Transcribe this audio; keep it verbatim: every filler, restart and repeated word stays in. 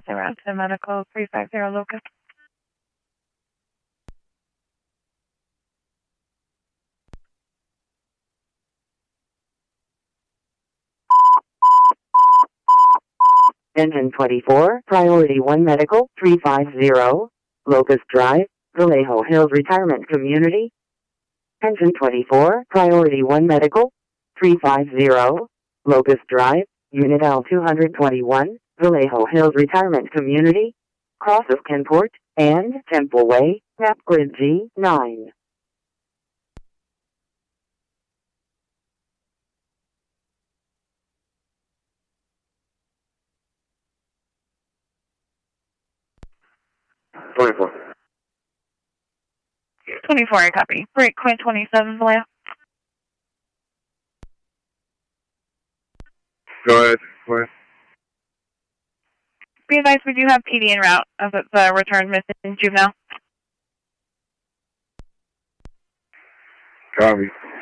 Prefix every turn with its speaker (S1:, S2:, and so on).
S1: Around ten medical three five zero Locust.
S2: Engine twenty-four, Priority one Medical, three five zero, Locust Drive, Vallejo Hills Retirement Community. Engine twenty-four, Priority one Medical, three five zero, Locust Drive, Unit L two twenty-one, Vallejo Hills Retirement Community, cross of Kenport, and Temple Way, map grid G nine.
S3: twenty-four.
S1: twenty-four, I copy. Break point twenty-seven, Vallejo.
S3: Go ahead. Go ahead.
S1: Be advised, we do have P D en route as it's uh, returned missing juvenile.
S3: Copy.